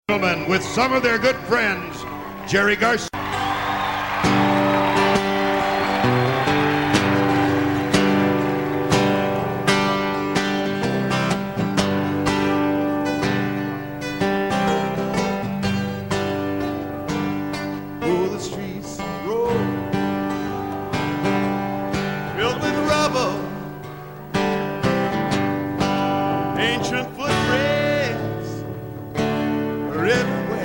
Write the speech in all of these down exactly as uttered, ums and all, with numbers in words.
With some of their good friends, Jerry Garcia. Oh, the streets roll, filled with rubble, ancient footprints are everywhere.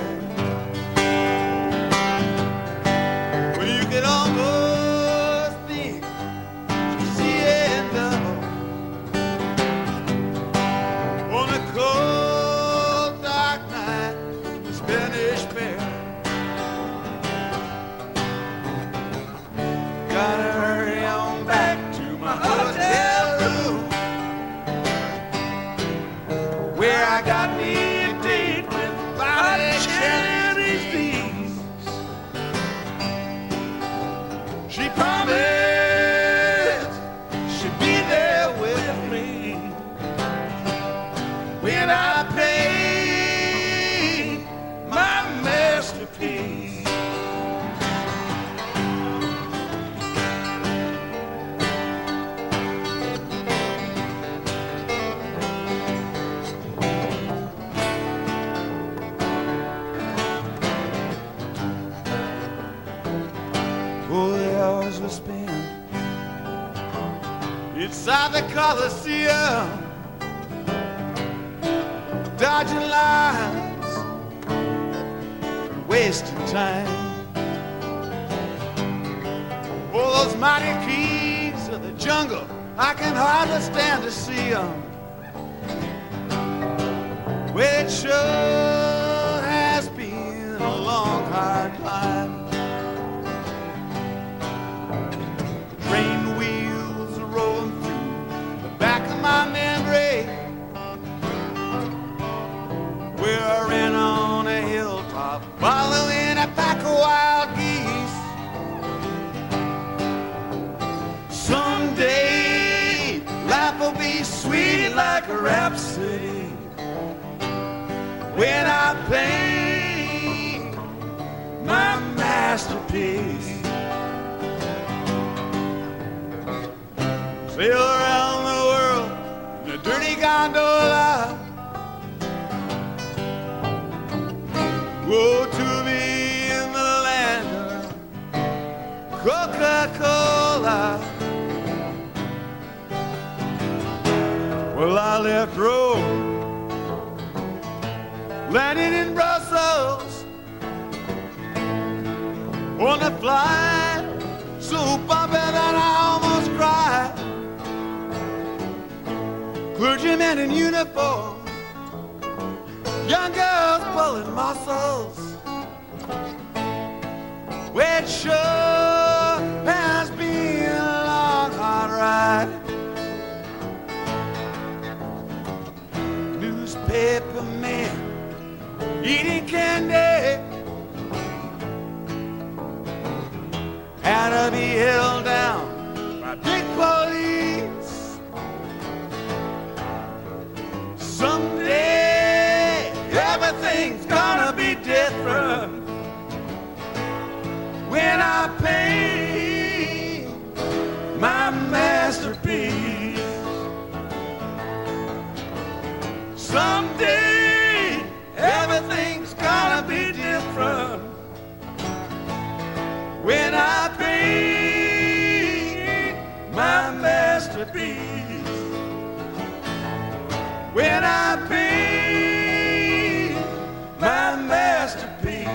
Inside the Coliseum, dodging lines, wasting time. Oh, those mighty keys of the jungle, I can hardly stand to see them. Well, it sure has been a long, hard climb. My memory, we're in on a hilltop, following a pack of wild geese. Someday life will be sweet like a rhapsody when I paint my masterpiece. Sail around the world in a dirty gondola. Woe to me in the land of Coca-Cola. Well, I left Rome, landed in Brussels on a flight so bumpy that I almost cried. Clergymen in uniform, young girls pulling muscles. Well, it sure has been a long, hard ride. Newspaper men eating candy had to be held down by big police. Someday everything's gonna be different when I paint my masterpiece. Someday everything's gonna be different when I paint my masterpiece. When I paint my masterpiece.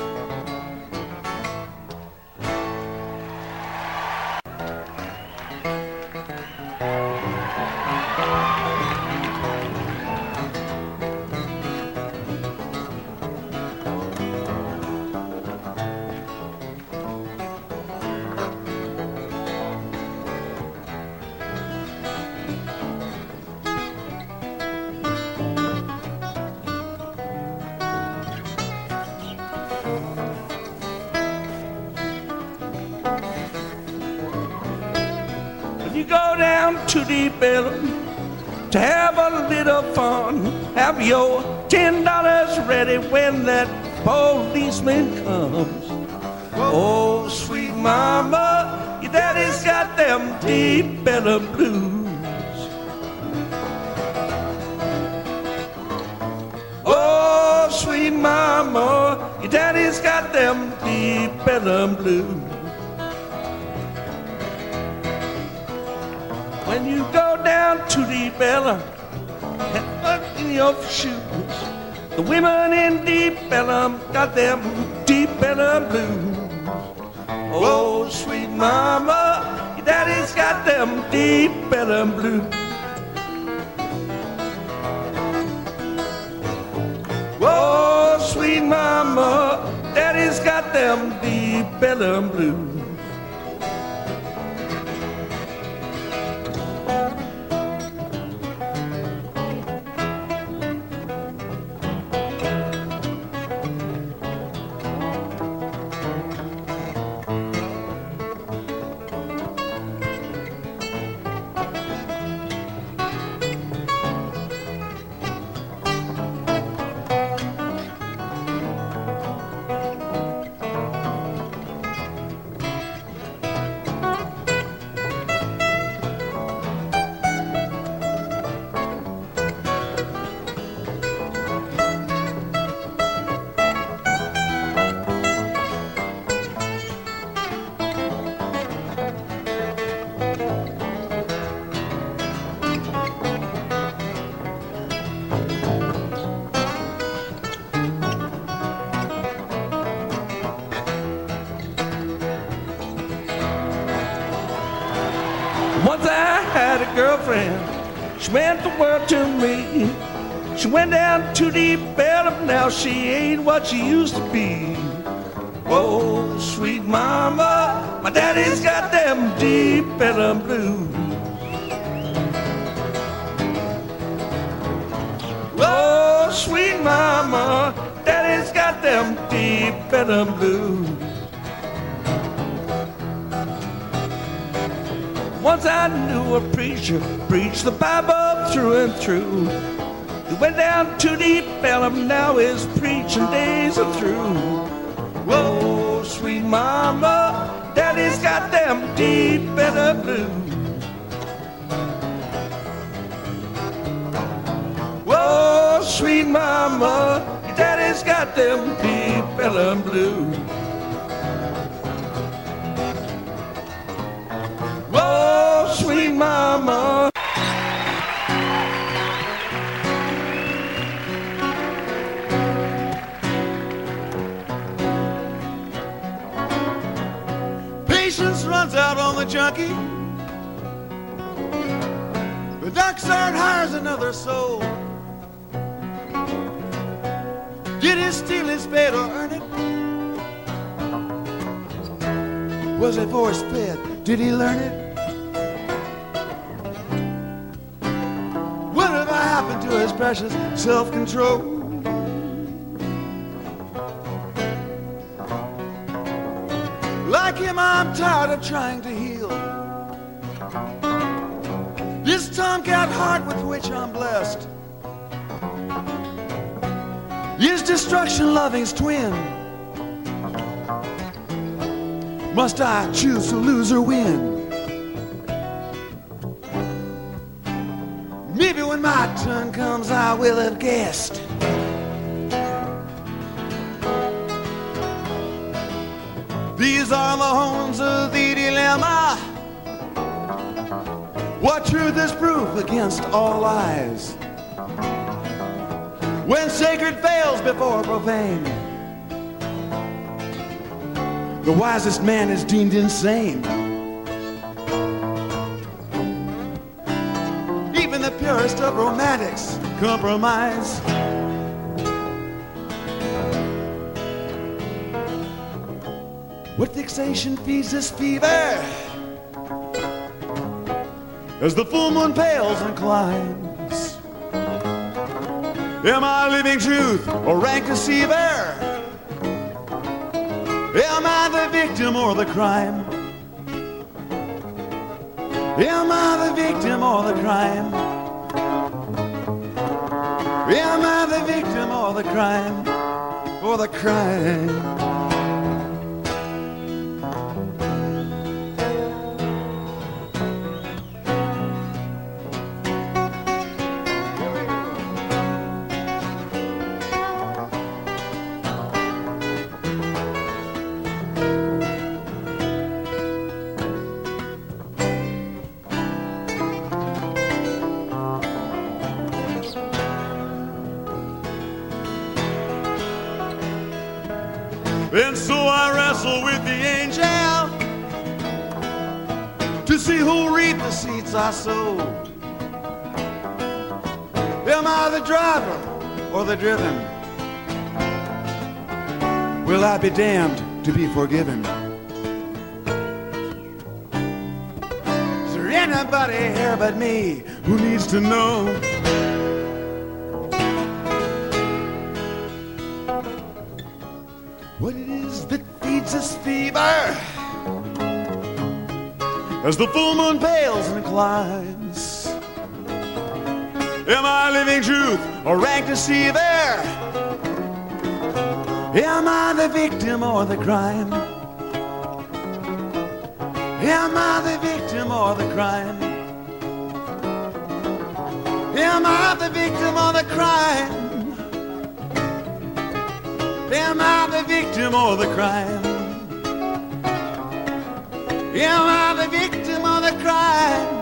Go down to the bell to have a little fun, have your ten dollars ready when that policeman comes. Oh, sweet mama, your daddy's got them deep belly blues. Oh, sweet mama, your daddy's got them deep belly blues. When you go down to the Bella and look in your shoes, the women in Deep Ellum got them deep Ellum blues. Oh, sweet mama, your daddy's got them deep Ellum blues. Oh, sweet mama, daddy's got them deep Ellum blues. Once I had a girlfriend, she meant the world to me. She went down too deep, but now she ain't what she used to be. Oh, sweet mama, my daddy's got them deep belly blues. Oh, sweet mama, daddy's got them deep belly blues. Once I knew a preacher preached the Bible through and through. He went down too deep, Bellum, now his preaching days are through. Whoa, sweet mama, daddy's got them deep belly blues. Whoa, sweet mama, your daddy's got them deep belly blues. Whoa, sweet mama. Patience runs out on the junkie. The Dockside hires another soul. Did he steal his paid or earn it? Was it for his pet? Did he learn it? Whatever happened to his precious self-control? Like him, I'm tired of trying to heal this tomcat heart with which I'm blessed. Is destruction loving's twin? Must I choose to lose or win? Maybe when my turn comes I will have guessed. These are the homes of the dilemma. What truth is proof against all lies? When sacred fails before profane, the wisest man is deemed insane. Even the purest of romantics compromise. What fixation feeds this fever as the full moon pales and climbs? Am I living truth or rank deceiver? Am I the victim or the crime? Am I the victim or the crime? Am I the victim or the crime? Or the crime? And so I wrestle with the angel to see who'll reap the seeds I sow. Am I the driver or the driven? Will I be damned to be forgiven? Is there anybody here but me who needs to know what it is that feeds us fever as the full moon pales and climbs? Am I living truth or rank deceiver? Am I the victim or the crime? Am I the victim or the crime? Am I the victim or the crime? Am I the victim or the crime? Am I the victim or the crime?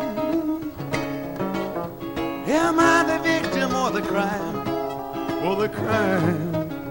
Am I the victim or the crime? Or the crime?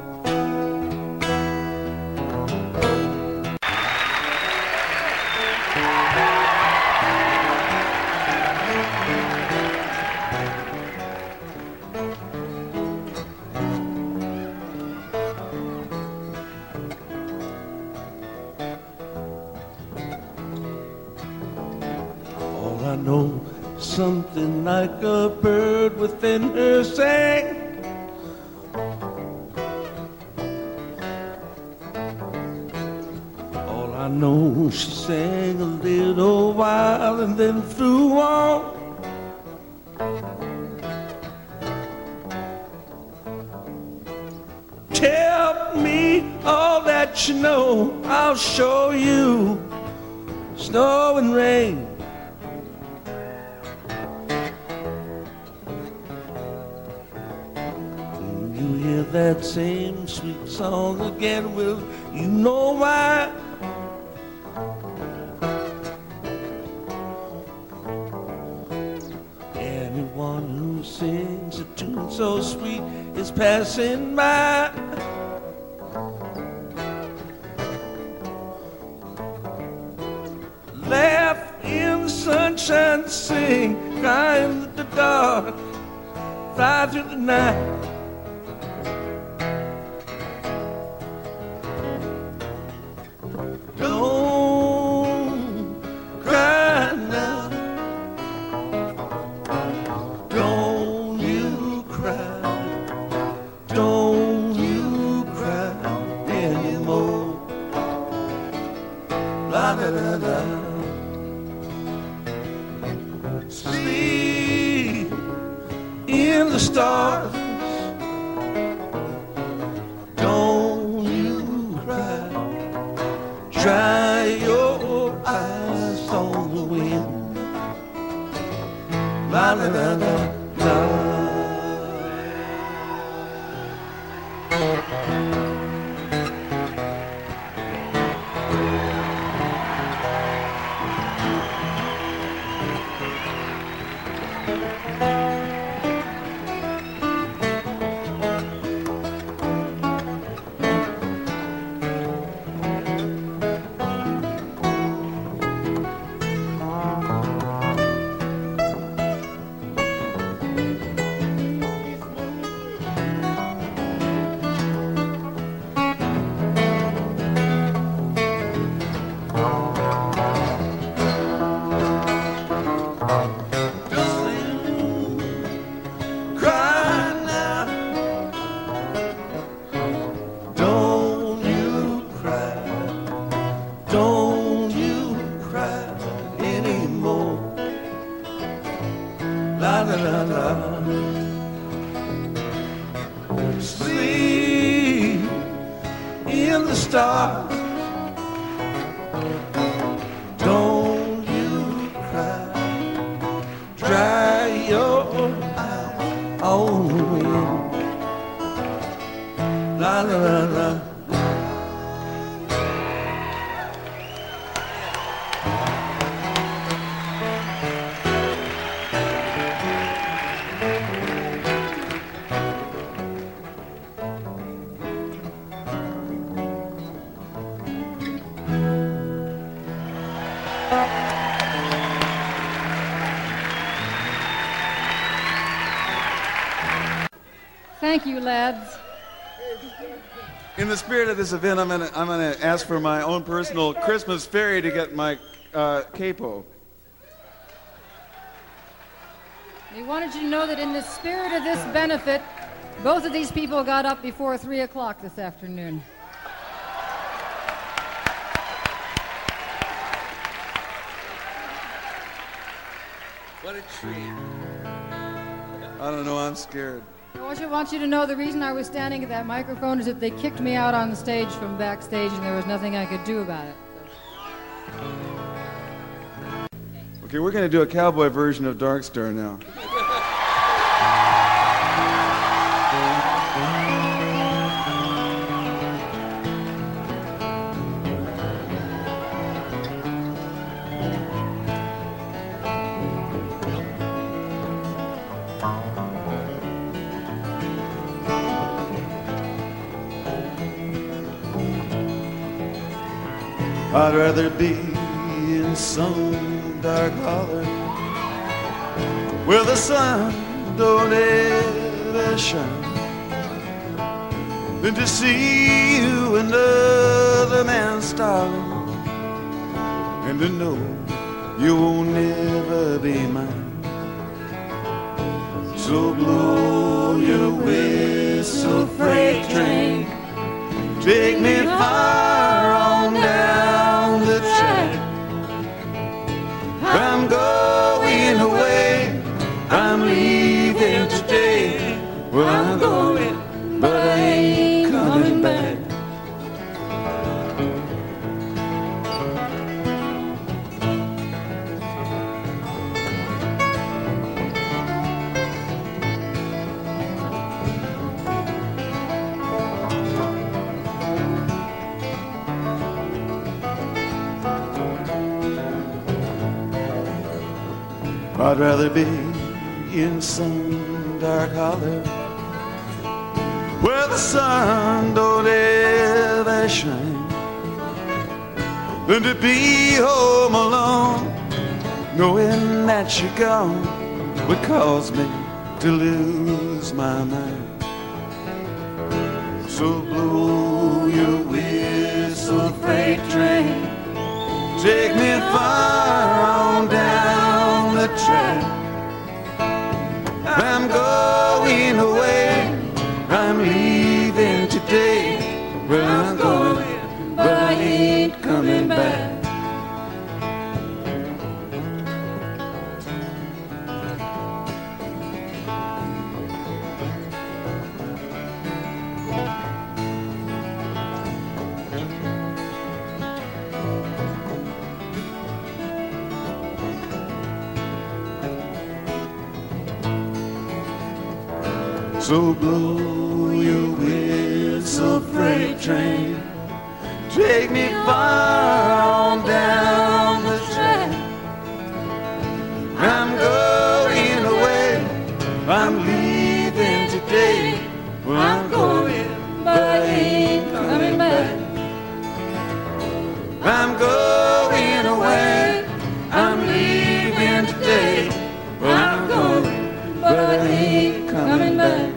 I know something like a bird within her sang. All I know, she sang a little while and then flew on. Tell me all that you know, I'll show you snow and rain. That same sweet song again, will you know why? Anyone who sings a tune so sweet is passing by. Laugh in the sunshine, sing, cry in the dark, fly through the night. Sleep in the stars. Don't you cry. Dry your eyes on the wind. La la la la la. sleep in the stars. Don't you cry, dry your eyes on the wind. La la la la. Thank you, lads. In the spirit of this event, I'm gonna I'm gonna ask for my own personal Christmas fairy to get my uh, capo. We wanted you to know that in the spirit of this benefit, both of these people got up before three o'clock this afternoon. What a treat. I don't know, I'm scared. I also want you to know the reason I was standing at that microphone is that they kicked me out on the stage from backstage and there was nothing I could do about it. Okay, we're gonna do a cowboy version of Dark Star now. I'd rather be in some dark holler where the sun don't ever shine than to see you another man's darling and to know you will never be mine. So blow your whistle, freight train, take me far on down the track. I'm going away, I'm leaving today. Well, I'm going, but I ain't coming back. I'd rather be in some dark holler where the sun don't ever shine than to be home alone, knowing that you're gone would cause me to lose my mind. So blow your whistle, freight train, take me far on down the track. I'm going away, I'm leaving today. Where I'm going, but I ain't coming back. So blow your whistle, freight train, take me far on down the track. I'm going away, I'm leaving today. Well, I'm going, but I ain't coming back. I'm going away, I'm leaving today. Well, I'm going, but I ain't coming back.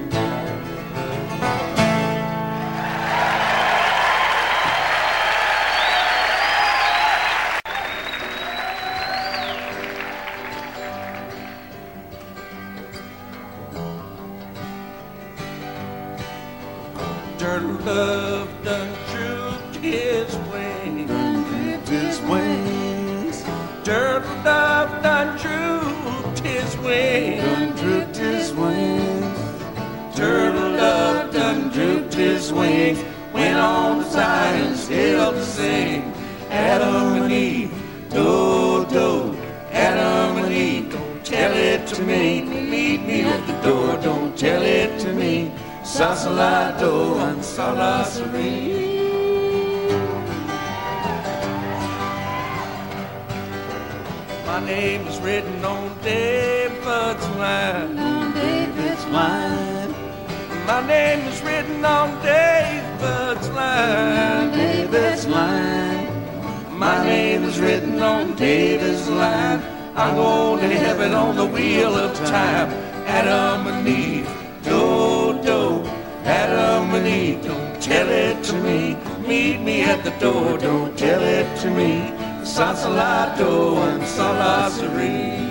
Turtle love done drooped his wings, Done drooped his wings, turtle love done drooped his wings, done drooped his wings, turtle love done drooped his wings, went on to Zion's hill to sing. Adam and Eve, do, do, Adam and Eve, don't tell it to me. Meet me at the door, don't tell it to me. Sasalado and Salasari. My name is written on David's line. On David's line. My name is written on David's line. David's line. My name is written on David's line. I'm going to heaven on the wheel of time. Adam and Eve, do, do. Adam and Eve, don't tell it to me. Meet me at the door, don't tell it to me. Sasalado and Salasari.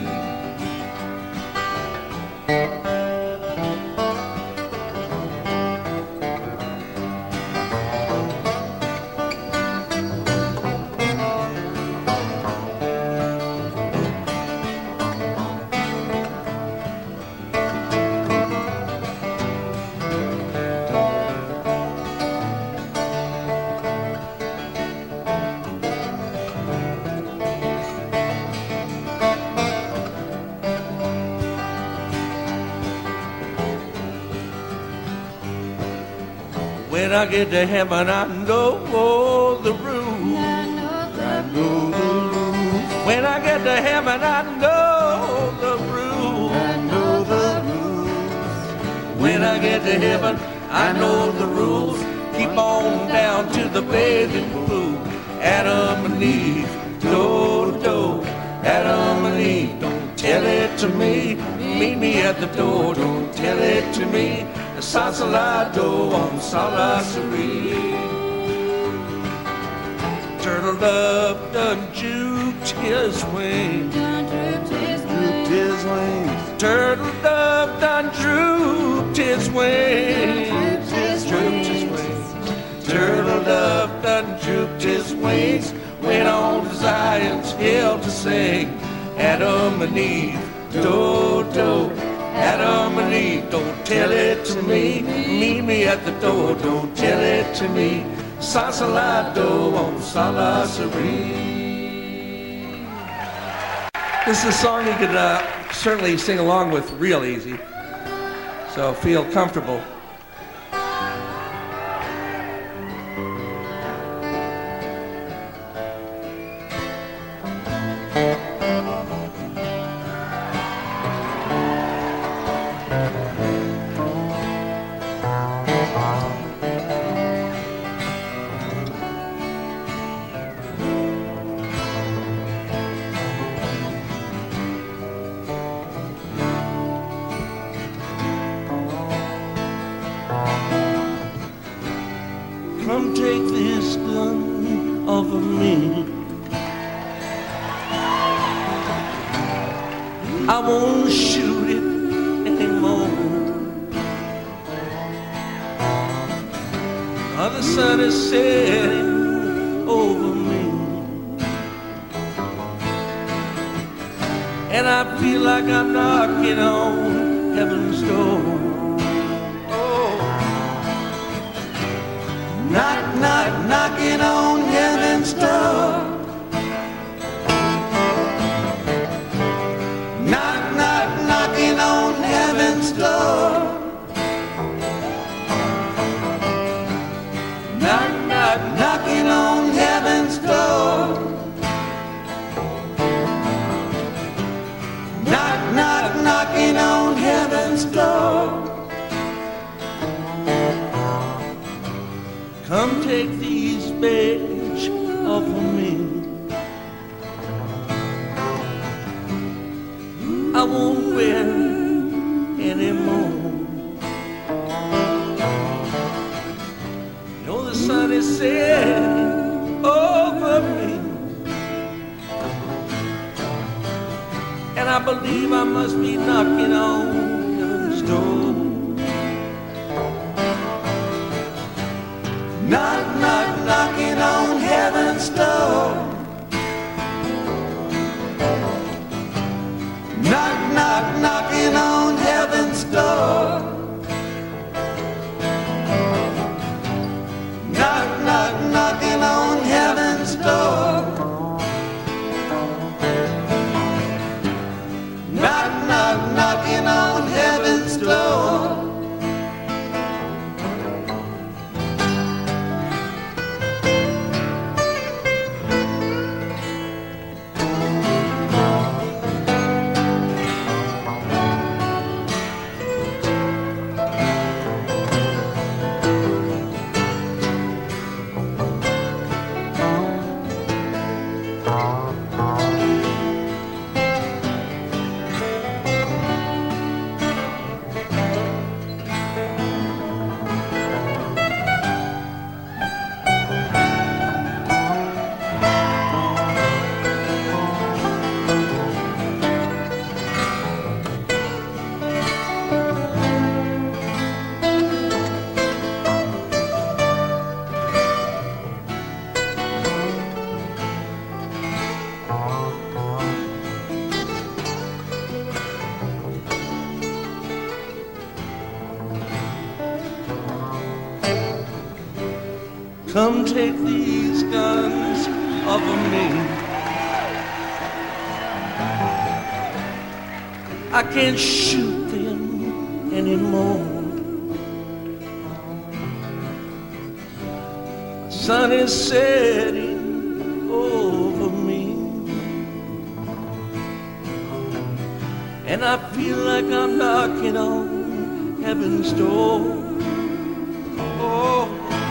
When I get to heaven, I know the rules. I know the rules. When I get to heaven, I know the rules. I know the rules. When I get to heaven, I know the rules. Keep on down to the bathing pool. Adam and Eve, do, do. Adam and Eve, don't tell it to me. Meet me at the door, don't tell it to me. Sasalado on Salasari. Turtle dove done juked his wings. done drooped his Drooped his wings. Turtle dove done drooped his wings. Drooped his Drooped his wings. Turtle dove done drooped his wings. Went on to Zion's hill to sing. Adam and Eve, do, do. Adam and Eve, don't tell it to me. Meet me at the door, don't tell it to me. Sasalado on Salasari. This is a song you could uh, certainly sing along with real easy. So feel comfortable. Come take this gun off of me. I won't shoot it anymore. Oh, the sun is setting over me, and I feel like I'm knocking on heaven's door. Knock, knock, knocking on heaven's door. Knock, knock, knocking on heaven's door. Knock, knock, knocking on heaven's door. Knock, knock, knocking on heaven's door. Come take these bags off of me. I won't wear anymore. You know the sun is setting over me, and I believe I must be knocking on heaven's door. Knock, knock, knocking on heaven's door. Knock, knock, knocking on heaven's door. Come take these guns off of me. I can't shoot them anymore. The sun is setting over me, and I feel like I'm knocking on heaven's door. Oh,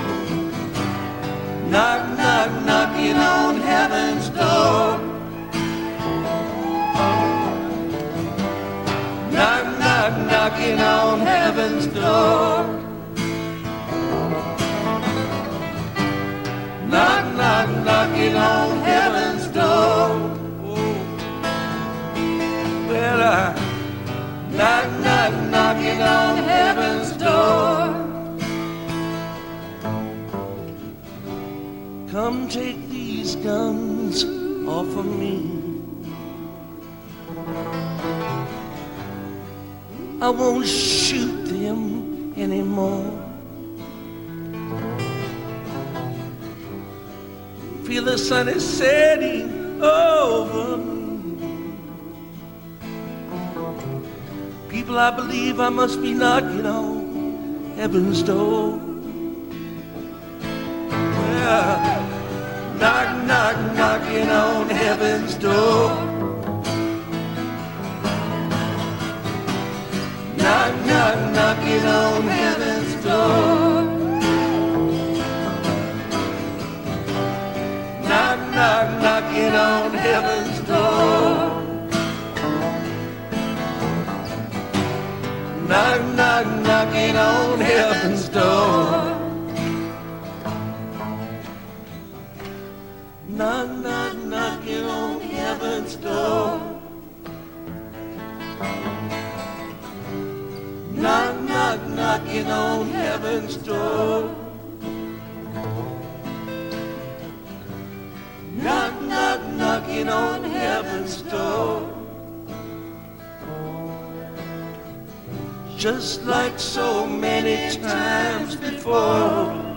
knock, knock, knocking on heaven's door. Knock, knock, knocking on heaven's door. Knock, knock, knocking on heaven's door. Oh. Well, I knock, knock, knocking on heaven's door. Come take these guns off of me. I won't shoot them anymore. Feel the sun is setting over me. People, I believe I must be knocking on heaven's door. Yeah. Knock, knock, knocking on heaven's door. Knock, knock, knocking on heaven's door. Knock, knock, knocking on heaven's door. Knock, knock, knocking on heaven's door. Knock, knock, knocking on heaven's door. Knock, knock, knocking on heaven's door. Knock, knock, knocking on heaven's door. Just like so many times before,